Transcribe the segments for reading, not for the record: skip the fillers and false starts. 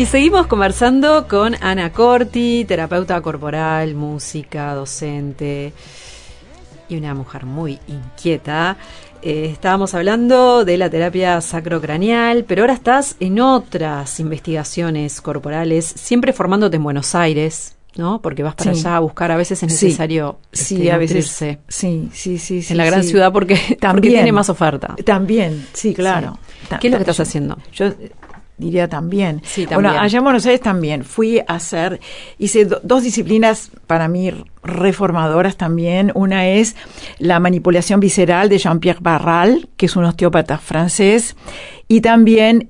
Y seguimos conversando con Ana Corti, terapeuta corporal, música, docente y una mujer muy inquieta. Estábamos hablando de la terapia sacrocraneal, pero ahora estás en otras investigaciones corporales, siempre formándote en Buenos Aires, ¿no? Porque vas para allá a buscar, a veces es necesario a veces nutrirse sí, en la gran ciudad porque tiene más oferta. También, sí, claro. Sí. ¿Qué es lo que estás haciendo? Yo diría también. Sí, también. Bueno, allá en Buenos Aires también hice dos disciplinas para mí reformadoras también. Una es la manipulación visceral de Jean-Pierre Barral, que es un osteópata francés, y también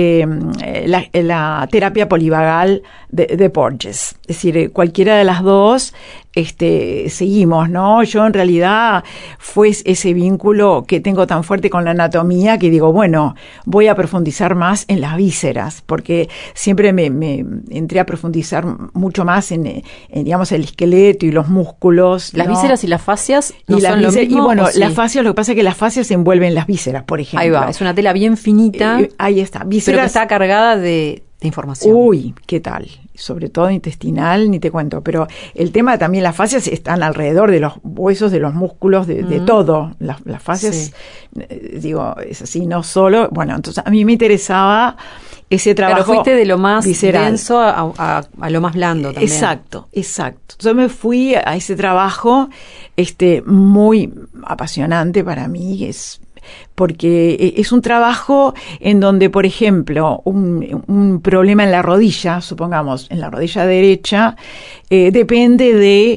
la terapia polivagal de Porges. Es decir, cualquiera de las dos seguimos, ¿no? Yo en realidad fue ese vínculo que tengo tan fuerte con la anatomía que digo, bueno, voy a profundizar más en las vísceras, porque siempre me entré a profundizar mucho más en digamos, el esqueleto y los músculos. Las vísceras y las fascias no son lo mismo. Y bueno, las fascias, lo que pasa es que las fascias se envuelven en las vísceras, por ejemplo. Ahí va, es una tela bien finita. Ahí está, vísceras. Pero que está cargada de información. Uy, ¿qué tal? Sobre todo intestinal, ni te cuento. Pero el tema también, las fascias están alrededor de los huesos, de los músculos, de todo. Las fascias, digo, es así, no solo. Bueno, entonces a mí me interesaba ese trabajo. Pero fuiste de lo más visceral. denso a lo más blando también. Exacto. Entonces me fui a ese trabajo muy apasionante para mí, porque es un trabajo en donde, por ejemplo, un problema en la rodilla, supongamos, en la rodilla derecha, depende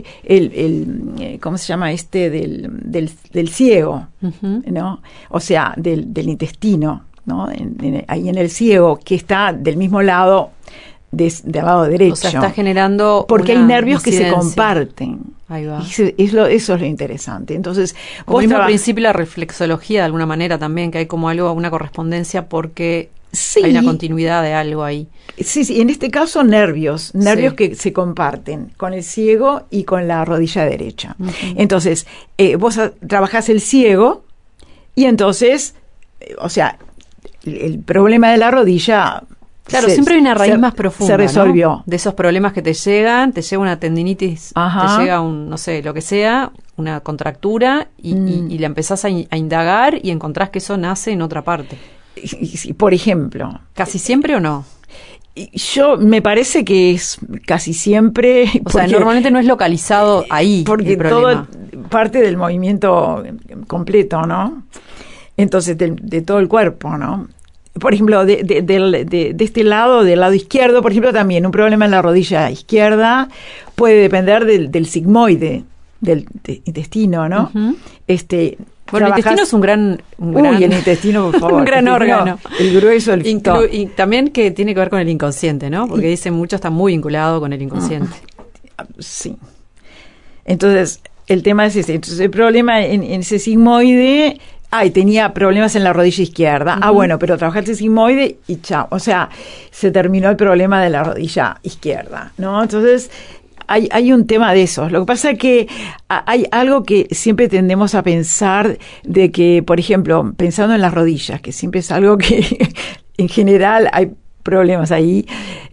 de ¿cómo se llama del ciego, ¿no? O sea, del intestino, ¿no? Ahí en el ciego, que está del mismo lado del lado derecho. O sea, está generando porque hay nervios incidencia. Que se comparten. Ahí va. Eso es lo interesante. Entonces, como mismo principio la reflexología de alguna manera también, que hay como una correspondencia porque hay una continuidad de algo ahí. Sí, en este caso nervios que se comparten con el ciego y con la rodilla derecha. Uh-huh. Entonces, vos trabajás el ciego y entonces, o sea, el problema de la rodilla... Claro, siempre hay una raíz más profunda, se resolvió, ¿no? De esos problemas que te llega una tendinitis, te llega no sé, lo que sea, una contractura y la empezás a indagar y encontrás que eso nace en otra parte. Por ejemplo. ¿Casi siempre o no? Yo me parece que es casi siempre. O sea, normalmente no es localizado ahí. Porque todo parte del movimiento completo, ¿no? Entonces, de todo el cuerpo, ¿no? Por ejemplo, de este lado, del lado izquierdo, por ejemplo, también un problema en la rodilla izquierda puede depender del sigmoide, del intestino, ¿no? Uh-huh. Bueno, el intestino es un gran Uy, el intestino, por favor. Un gran órgano. El grueso, y también que tiene que ver con el inconsciente, ¿no? Porque dicen mucho está muy vinculado con el inconsciente. Sí. Entonces, el tema es ese. Entonces, el problema en ese sigmoide... y tenía problemas en la rodilla izquierda. Uh-huh. Bueno, pero trabajaste el sigmoide y chao. O sea, se terminó el problema de la rodilla izquierda, ¿no? Entonces, hay un tema de eso. Lo que pasa es que hay algo que siempre tendemos a pensar de que, por ejemplo, pensando en las rodillas, que siempre es algo que en general hay problemas ahí,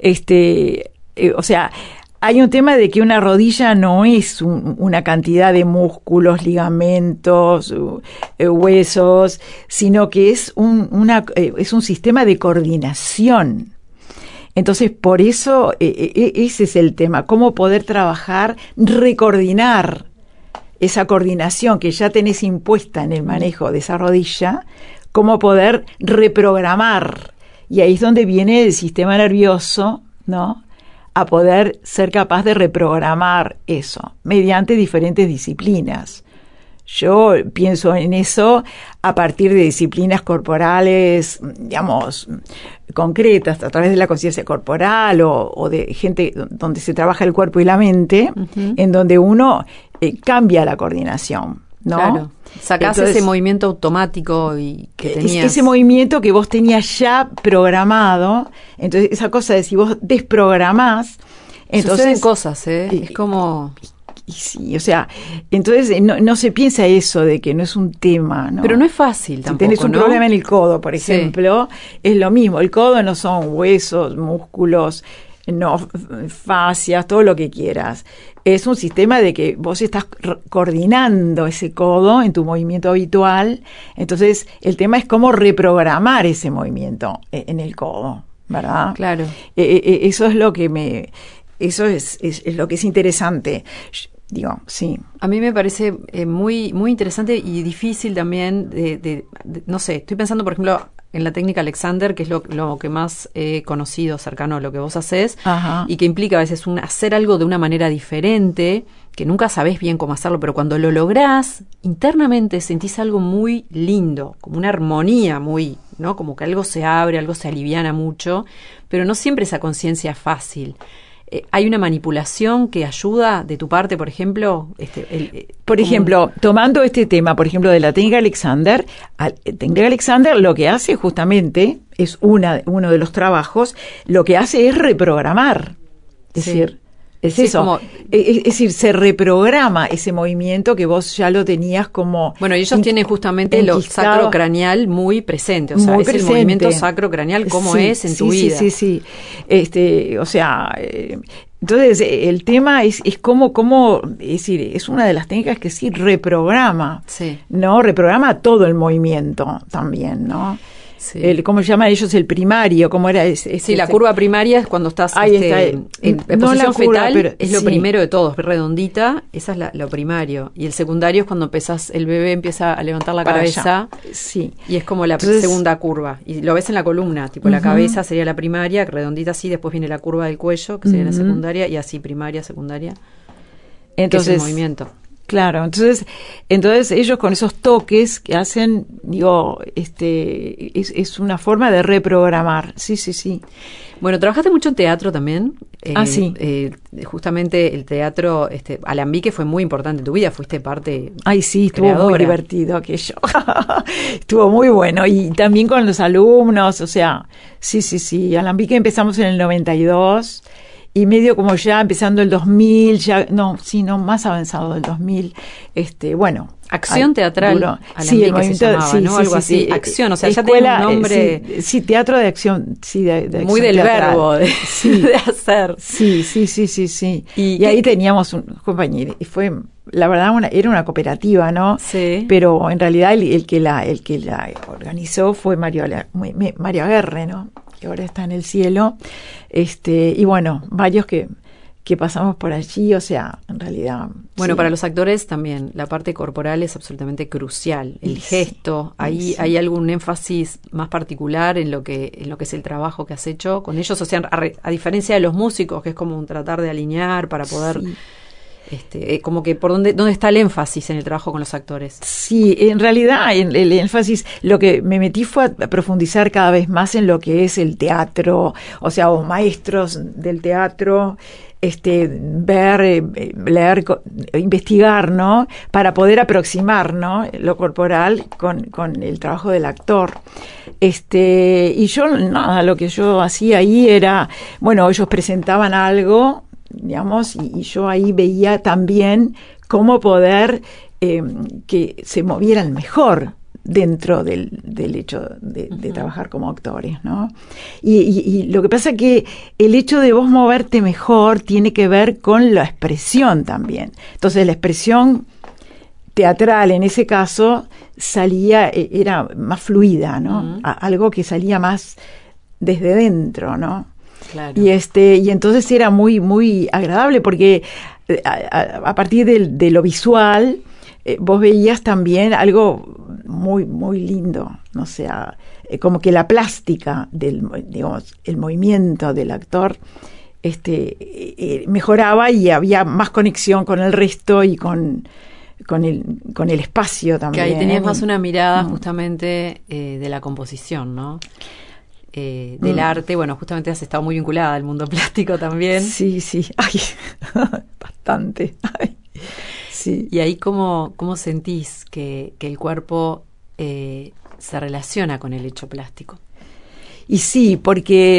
o sea... Hay un tema de que una rodilla no es una cantidad de músculos, ligamentos, huesos, sino que es un sistema de coordinación. Entonces, por eso ese es el tema, cómo poder trabajar, recoordinar esa coordinación que ya tenés impuesta en el manejo de esa rodilla, cómo poder reprogramar. Y ahí es donde viene el sistema nervioso, ¿no?, a poder ser capaz de reprogramar eso mediante diferentes disciplinas. Yo pienso en eso a partir de disciplinas corporales, digamos, concretas, a través de la conciencia corporal o de gente donde se trabaja el cuerpo y la mente, uh-huh, en donde uno cambia la coordinación, ¿no? Claro. Sacás ese movimiento automático y que tenías. Ese movimiento que vos tenías ya programado. Entonces, esa cosa de si vos desprogramás, entonces... Suceden cosas, es como... Y sí, o sea, entonces no se piensa eso de que no es un tema, ¿no? Pero no es fácil tampoco, si tenés un ¿no? problema en el codo, por ejemplo, es lo mismo. El codo no son huesos, músculos, no fascias, todo lo que quieras. Es un sistema de que vos estás coordinando ese codo en tu movimiento habitual. Entonces, el tema es cómo reprogramar ese movimiento en el codo, ¿verdad? Claro. Eso es lo que eso es lo que es interesante. Digo, sí. A mí me parece muy, muy interesante y difícil también no sé, estoy pensando, por ejemplo, en la técnica Alexander, que es lo que más he conocido cercano a lo que vos hacés, Ajá. y que implica a veces hacer algo de una manera diferente, que nunca sabés bien cómo hacerlo, pero cuando lo lográs, internamente sentís algo muy lindo, como una armonía muy, ¿no? Como que algo se abre, algo se aliviana mucho, pero no siempre esa conciencia es fácil. ¿Hay una manipulación que ayuda de tu parte, por ejemplo? Por ejemplo, tomando este tema, por ejemplo, de la técnica Alexander lo que hace justamente, es uno de los trabajos, lo que hace es reprogramar. Es decir, es sí, eso. Es decir, se reprograma ese movimiento que vos ya lo tenías como... Bueno, y ellos tienen justamente lo sacrocraneal muy presente. O sea, es presente. El movimiento sacrocraneal como es en tu vida. Sí. O sea... entonces, el tema es cómo, es decir, es una de las técnicas que sí reprograma, ¿no? Reprograma todo el movimiento también, ¿no? Sí. ¿Cómo llaman ellos? El primario, ¿cómo era? Sí, la curva primaria es cuando estás en posición fetal, pero, es lo primero de todo, es redondita, esa es lo primario. Y el secundario es cuando el bebé empieza a levantar la cabeza, y es como la segunda curva. Y lo ves en la columna, tipo la cabeza sería la primaria, redondita así, después viene la curva del cuello, que sería la secundaria, y así primaria, secundaria. Entonces, que es el movimiento. Claro, entonces ellos con esos toques que hacen, digo, es una forma de reprogramar. Sí. Bueno, trabajaste mucho en teatro también. Sí. Justamente el teatro, Alambique fue muy importante en tu vida, fuiste parte. Ay, sí, estuvo muy divertido aquello. Estuvo muy bueno. Y también con los alumnos, o sea, sí. Alambique empezamos en el 92. Y medio como ya empezando el 2000, más avanzado del 2000, bueno. Acción teatral. Sí, el movimiento, ¿no? Algo así. Acción, o sea, escuela, ya tiene un nombre. Sí, teatro de acción, sí, de muy del teatral. Verbo de hacer. Sí. Y ahí teníamos un compañero, y fue, la verdad, era una cooperativa, ¿no? Sí. Pero en realidad el que la organizó fue Mario Aguerre, ¿no? Que ahora está en el cielo, y bueno, varios que pasamos por allí, o sea, en realidad... Bueno, para los actores también, la parte corporal es absolutamente crucial, el gesto, ¿hay algún énfasis más particular en lo que es el trabajo que has hecho con ellos? O sea, a diferencia de los músicos, que es como un tratar de alinear para poder... como que por dónde está el énfasis en el trabajo con los actores. Sí, en realidad el énfasis, lo que me metí fue a profundizar cada vez más en lo que es el teatro, o sea, o maestros del teatro, ver, leer, investigar, ¿no? Para poder aproximar, ¿no? Lo corporal con el trabajo del actor. Y yo, nada, lo que yo hacía ahí era, bueno, ellos presentaban algo, digamos, y yo ahí veía también cómo poder que se movieran mejor dentro del hecho de trabajar como actores, ¿no? Y lo que pasa es que el hecho de vos moverte mejor tiene que ver con la expresión también. Entonces la expresión teatral en ese caso era más fluida, ¿no? Algo que salía más desde dentro, ¿no? Claro. Y entonces era muy, muy agradable porque a partir de lo visual vos veías también algo muy, muy lindo, ¿no? O sea, como que la plástica digamos, el movimiento del actor mejoraba y había más conexión con el resto y con el espacio también. Que ahí tenías más una mirada justamente de la composición, ¿no? Del arte, bueno, justamente has estado muy vinculada al mundo plástico también. Sí, ay, bastante. Ay, sí. Y ahí cómo sentís que el cuerpo se relaciona con el hecho plástico. Y sí, porque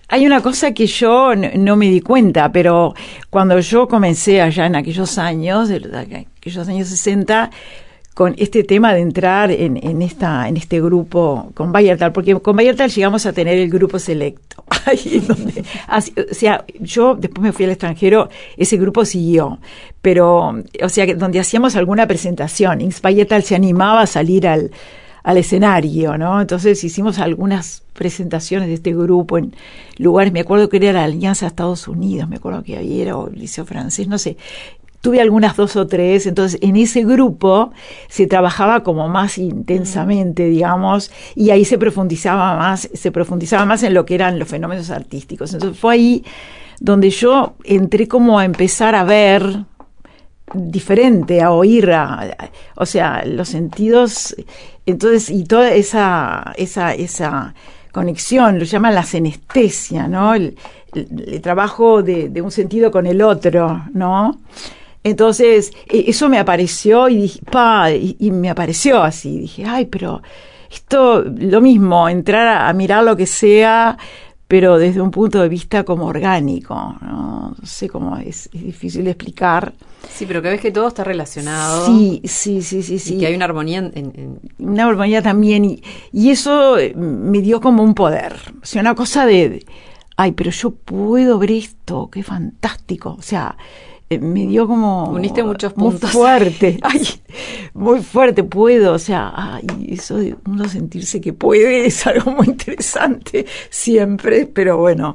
hay una cosa que yo no me di cuenta, pero cuando yo comencé allá en aquellos años 60, con este tema de entrar en este grupo con Bayertal, porque con Bayertal llegamos a tener el grupo selecto. Ahí donde, o sea, yo después me fui al extranjero, ese grupo siguió, pero, o sea, donde hacíamos alguna presentación, Bayertal se animaba a salir al escenario, ¿no? Entonces hicimos algunas presentaciones de este grupo en lugares, me acuerdo que era la Alianza de Estados Unidos, me acuerdo que había, era, o el Liceo Francés, no sé. Tuve algunas 2 o 3, entonces en ese grupo se trabajaba como más intensamente, digamos, y ahí se profundizaba más en lo que eran los fenómenos artísticos. Entonces fue ahí donde yo entré como a empezar a ver diferente, a oír, o sea, los sentidos, entonces, y toda esa conexión, lo llaman la senestesia, ¿no? El trabajo de un sentido con el otro, ¿no? Entonces, eso me apareció y dije, y me apareció así, dije, ay, pero esto, lo mismo, entrar a mirar lo que sea, pero desde un punto de vista como orgánico, ¿no? No sé cómo es difícil de explicar. Sí, pero que ves que todo está relacionado. Sí. Y que hay una armonía una armonía también, y eso me dio como un poder, o sea, una cosa de ay, pero yo puedo ver esto, qué fantástico, o sea, me dio como... Uniste muchos puntos. Muy fuerte, ay, muy fuerte, puedo, o sea, ay, eso de uno sentirse que puede es algo muy interesante siempre, pero bueno,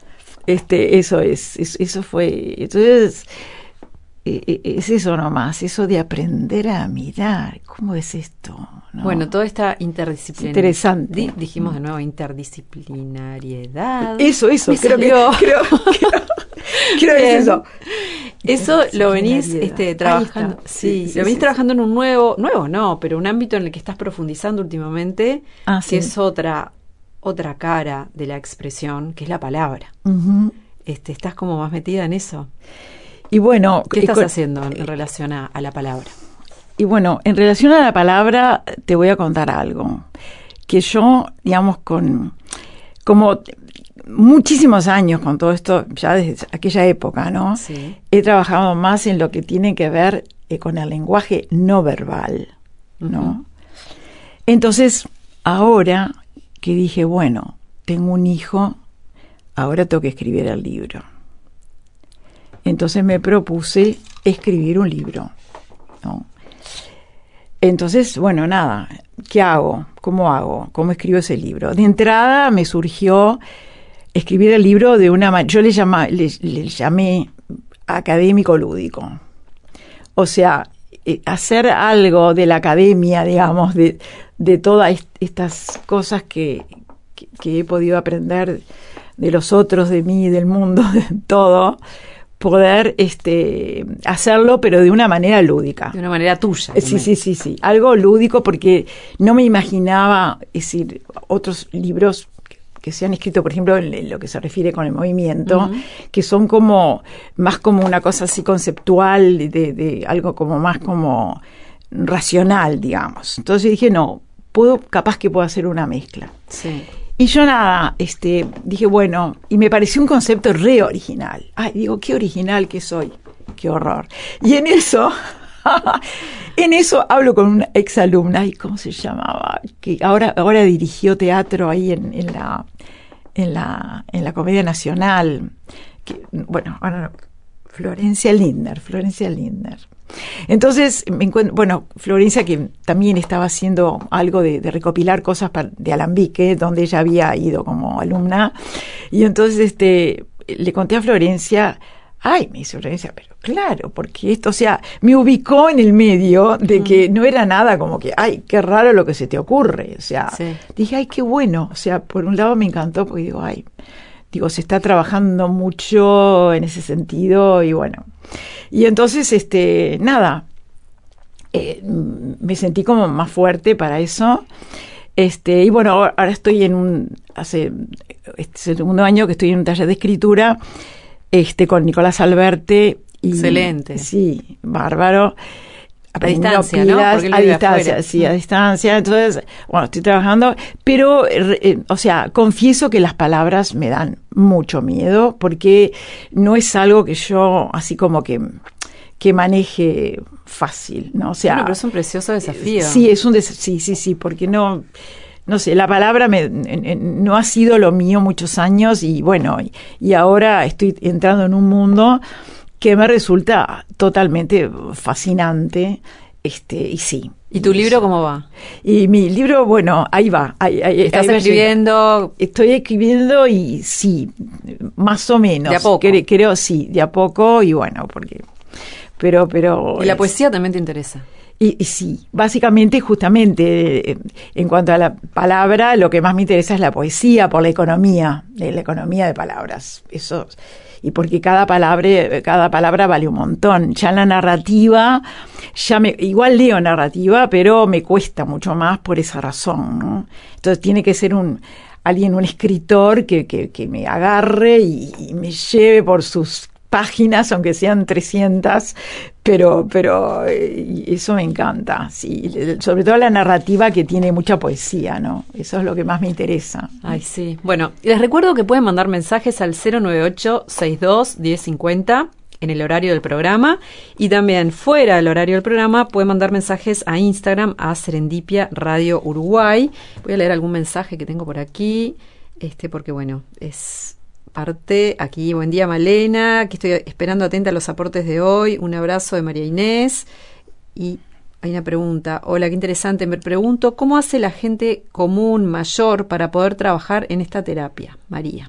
eso fue, entonces, es eso nomás, eso de aprender a mirar, ¿cómo es esto? ¿No? Bueno, toda esta interdisciplinaridad. Interesante. Dijimos de nuevo interdisciplinariedad. Eso, creo que es eso. Eso lo venís trabajando. Sí, lo venís trabajando en un nuevo no, pero un ámbito en el que estás profundizando últimamente, que es otra cara de la expresión, que es la palabra. Uh-huh. Estás como más metida en eso. Y bueno, ¿qué estás haciendo en relación a la palabra? Y bueno, en relación a la palabra te voy a contar algo que yo, digamos, como muchísimos años con todo esto, ya desde aquella época, ¿no? Sí. He trabajado más en lo que tiene que ver con el lenguaje no verbal, ¿no? Uh-huh. Entonces, ahora que dije, bueno, tengo un hijo, ahora tengo que escribir el libro. Entonces me propuse escribir un libro, ¿no? Entonces, bueno, nada, ¿qué hago? ¿Cómo hago? ¿Cómo escribo ese libro? De entrada me surgió escribir el libro de una manera, yo le llamé académico lúdico. O sea, hacer algo de la academia, digamos, de todas estas cosas que he podido aprender de los otros, de mí, del mundo, de todo, poder hacerlo, pero de una manera lúdica. De una manera tuya. Sí. Algo lúdico, porque no me imaginaba, es decir, otros libros que se han escrito, por ejemplo, en lo que se refiere con el movimiento, uh-huh, que son como más como una cosa así conceptual, de algo como más como racional, digamos. Entonces dije, no, capaz que puedo hacer una mezcla. Sí. Y yo nada, dije, bueno, y me pareció un concepto re original. Ay, digo, qué original que soy, qué horror. Y en eso hablo con una exalumna, ¿y cómo se llamaba? Que ahora dirigió teatro ahí en la Comedia Nacional. Que, bueno, ahora Florencia Lindner. Entonces me encuentro, bueno, Florencia, que también estaba haciendo algo de recopilar cosas de Alambique, donde ella había ido como alumna, y entonces le conté a Florencia, ay, me dice Florencia, pero claro, porque esto, o sea, me ubicó en el medio de que no era nada como que, ay, qué raro lo que se te ocurre, o sea, sí. Dije, ay, qué bueno, o sea, por un lado me encantó, porque digo, se está trabajando mucho en ese sentido, y bueno, y entonces, nada, me sentí como más fuerte para eso, y bueno, ahora estoy hace segundo año que estoy en un taller de escritura, con Nicolás Alberte. Excelente. Sí, bárbaro. A distancia, ¿no? Pilas, Porque él a vive distancia, afuera. sí, a distancia. Entonces, bueno, estoy trabajando, pero, o sea, confieso que las palabras me dan mucho miedo porque no es algo que yo, así como que maneje fácil, ¿no? O sea, Bueno, pero es un precioso desafío. Sí, sí, porque no sé, la palabra no ha sido lo mío muchos años y bueno, y ahora estoy entrando en un mundo que me resulta totalmente fascinante, y sí. ¿Y tu libro cómo va? Y mi libro, bueno, ahí va. ¿Estás escribiendo? Estoy escribiendo y sí, más o menos. ¿De a poco? Creo sí, de a poco y bueno, porque... Pero ¿Y la poesía también te interesa? Y sí, básicamente, justamente, en cuanto a la palabra, lo que más me interesa es la poesía por la economía de palabras. Eso, y porque cada palabra vale un montón. Ya en la narrativa, igual leo narrativa, pero me cuesta mucho más por esa razón, ¿no? Entonces tiene que ser un escritor que me agarre y me lleve por sus páginas, aunque sean 300, pero eso me encanta, sí, sobre todo la narrativa que tiene mucha poesía, ¿no? Eso es lo que más me interesa. Ay, sí. Bueno, les recuerdo que pueden mandar mensajes al 098-62-1050 en el horario del programa y también fuera del horario del programa pueden mandar mensajes a Instagram a Serendipia Radio Uruguay. Voy a leer algún mensaje que tengo por aquí, porque bueno, es... parte aquí. Buen día, Malena, aquí estoy esperando atenta a los aportes de hoy. Un abrazo de María Inés. Y hay una pregunta. Hola, qué interesante. Me pregunto, ¿cómo hace la gente común, mayor, para poder trabajar en esta terapia? María.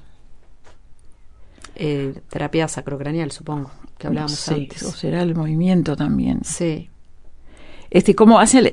Terapia sacrocraneal, supongo, que hablábamos antes. O será el movimiento también. Sí. ¿Cómo hacen?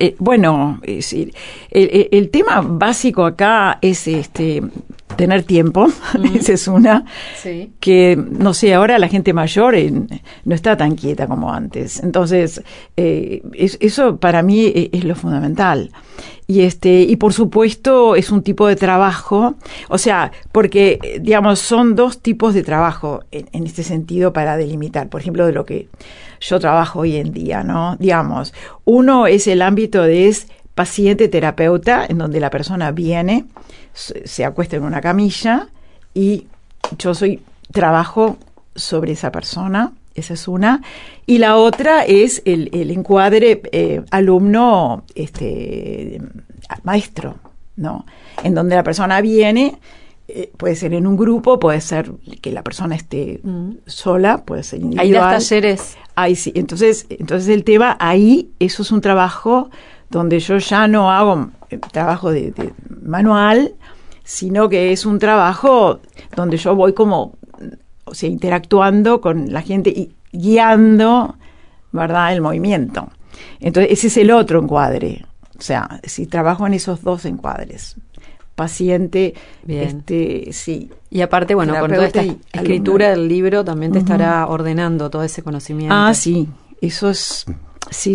El tema básico acá es tener tiempo, esa es una, sí. Que, no sé, ahora la gente mayor no está tan quieta como antes. Entonces, eso para mí es lo fundamental. Y por supuesto es un tipo de trabajo, o sea, porque, digamos, son dos tipos de trabajo en este sentido para delimitar, por ejemplo, de lo que yo trabajo hoy en día, ¿no? Digamos, uno es el ámbito de paciente-terapeuta, en donde la persona viene, se acuesta en una camilla y yo trabajo sobre esa persona, esa es una, y la otra es el encuadre alumno maestro, ¿no? En donde la persona viene, puede ser en un grupo, puede ser que la persona esté sola, puede ser individual. Ahí das talleres. Ahí sí, entonces el tema ahí, eso es un trabajo donde yo ya no hago trabajo de manual, sino que es un trabajo donde yo voy como, o sea, interactuando con la gente y guiando, ¿verdad?, el movimiento. Entonces, ese es el otro encuadre. O sea, si trabajo en esos dos encuadres. Paciente, bien. Sí. Y aparte, bueno, con toda esta escritura del libro también te estará ordenando todo ese conocimiento. Ah, sí. Eso es... Sí.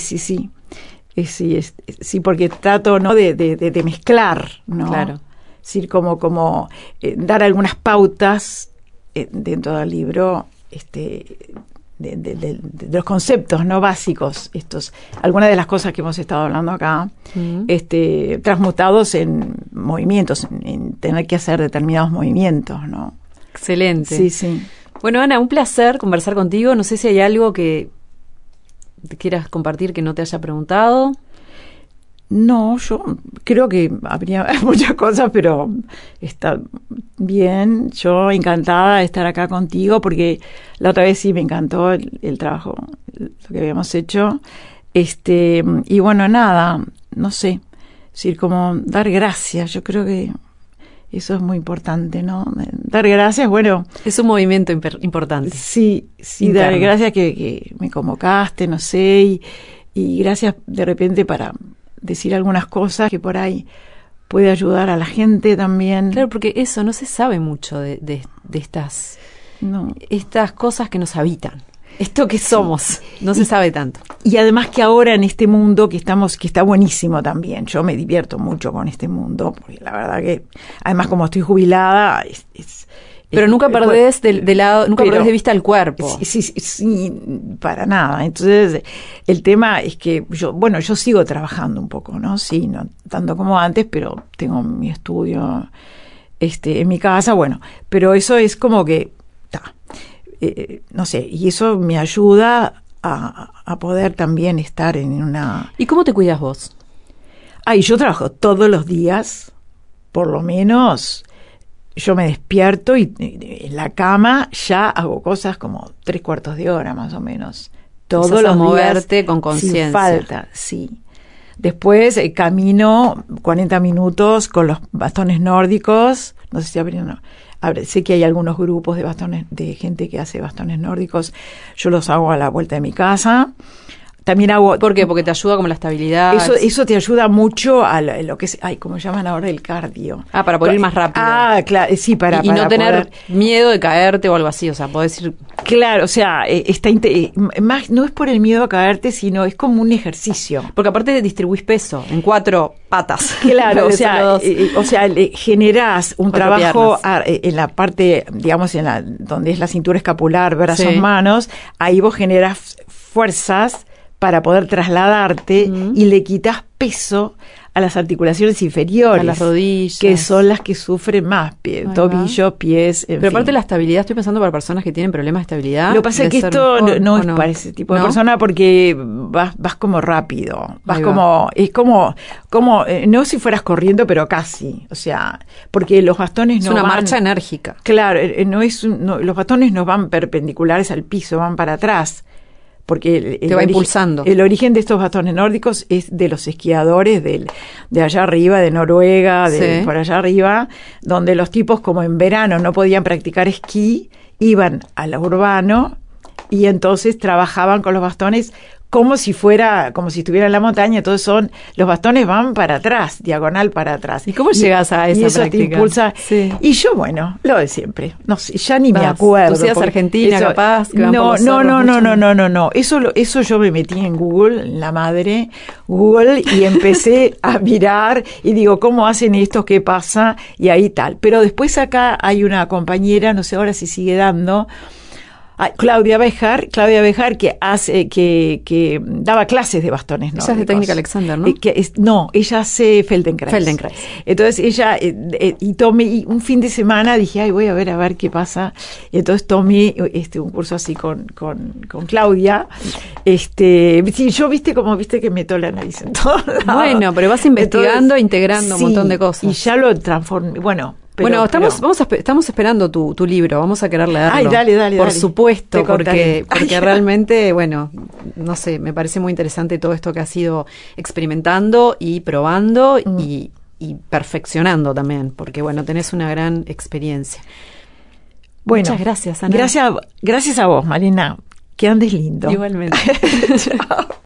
Sí, porque trato, ¿no?, de mezclar, ¿no? Claro. Es decir, como dar algunas pautas dentro del libro, de los conceptos, ¿no?, básicos, algunas de las cosas que hemos estado hablando acá, transmutados en movimientos, en tener que hacer determinados movimientos, ¿no? Excelente. Sí. Bueno, Ana, un placer conversar contigo. No sé si hay algo que te quieras compartir que no te haya preguntado. No, yo creo que habría muchas cosas, pero está bien. Yo encantada de estar acá contigo, porque la otra vez sí me encantó el trabajo, lo que habíamos hecho. Y bueno, nada, no sé, es decir, como dar gracias. Yo creo que eso es muy importante, ¿no? Dar gracias, bueno. Es un movimiento importante. Sí, interno. Dar gracias que me convocaste, no sé, y gracias de repente para decir algunas cosas que por ahí puede ayudar a la gente también. Claro, porque eso no se sabe mucho de estas, estas cosas que nos habitan. Esto que somos, no se sabe tanto. Y además que ahora en este mundo que está buenísimo también. Yo me divierto mucho con este mundo, porque la verdad que, además como estoy jubilada, Pero nunca perdés de lado, nunca perdés de vista el cuerpo. Sí, para nada. Entonces, el tema es que yo sigo trabajando un poco, ¿no? Sí, no tanto como antes, pero tengo mi estudio en mi casa, bueno, pero eso es como que, no sé, y eso me ayuda a poder también estar en una... ¿Y cómo te cuidas vos? Yo trabajo todos los días, por lo menos yo me despierto y en la cama ya hago cosas como 3/4 de hora más o menos. Todos los moverte días, con conciencia. sin falta, sí. Después camino 40 minutos con los bastones nórdicos. No sé si abrieron. Sé que hay algunos grupos de bastones, de gente que hace bastones nórdicos. Yo los hago a la vuelta de mi casa. También hago... ¿Por qué? Porque te ayuda como la estabilidad. Eso te ayuda mucho a lo que es... ¿cómo llaman ahora? El cardio. Para poder ir más rápido. Claro, sí, para no tener poder... miedo de caerte o algo así, o sea, podés ir... Claro, o sea, más no es por el miedo a caerte, sino es como un ejercicio. Porque aparte distribuís peso en 4 patas. Claro, o sea, generás un trabajo en la parte, digamos, donde es la cintura escapular, brazos, manos, ahí vos generás fuerzas para poder trasladarte y le quitas peso a las articulaciones inferiores. A las rodillas. Que son las que sufren más, tobillo, pies, Pero aparte de la estabilidad, estoy pensando para personas que tienen problemas de estabilidad. Lo que pasa es que esto no es para ese tipo de persona porque vas como rápido. Vas como, es como, no si fueras corriendo, pero casi. O sea, porque los bastones es una marcha enérgica. Claro, los bastones no van perpendiculares al piso, van para atrás. Porque te va impulsando. El origen de estos bastones nórdicos es de los esquiadores de allá arriba, de Noruega, por allá arriba, donde los tipos, como en verano no podían practicar esquí, iban al urbano y entonces trabajaban con los bastones como si estuviera en la montaña. Entonces los bastones van para atrás, diagonal para atrás. ¿Y cómo llegas a esa y eso práctica? Te impulsa. Sí. Y yo, lo de siempre. No sé, ya ni me acuerdo. ¿Tú seas argentina, capaz? Que No. Eso yo me metí en Google, la madre, Google, y empecé a mirar y digo, ¿cómo hacen esto? ¿Qué pasa? Y ahí tal. Pero después acá hay una compañera, no sé ahora si sigue dando, Claudia Bejar, que daba clases de bastones nórdicos. Ella es de Técnica Alexander, ¿no? No, ella hace Feldenkrais. Entonces ella, y un fin de semana dije, voy a ver qué pasa. Y entonces tomé un curso así con Claudia. Sí, yo viste que meto la nariz en todo lado. Bueno, pero vas investigando, integrando un montón de cosas. Y ya lo transformé, estamos esperando tu libro, vamos a querer leerlo. Dale. Por supuesto, porque realmente, no sé, me parece muy interesante todo esto que has ido experimentando y probando y perfeccionando también, porque tenés una gran experiencia. Muchas gracias, Ana. Gracias a vos, Marina. Que andes lindo. Igualmente. Chao.